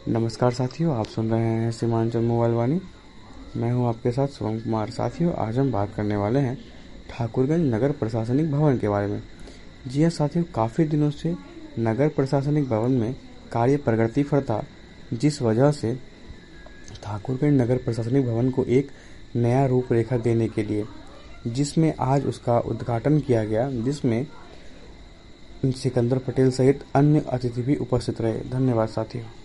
नमस्कार साथियों, आप सुन रहे हैं सीमांचल मोबाइल वाणी। मैं हूं आपके साथ शुभम कुमार। साथियों, आज हम बात करने वाले हैं ठाकुरगंज नगर प्रशासनिक भवन के बारे में। जी हां साथियों, काफ़ी दिनों से नगर प्रशासनिक भवन में कार्य प्रगति पर था, जिस वजह से ठाकुरगंज नगर प्रशासनिक भवन को एक नया रूपरेखा देने के लिए जिसमें आज उसका उद्घाटन किया गया, जिसमें सिकंदर पटेल सहित अन्य अतिथि भी उपस्थित रहे। धन्यवाद साथियों।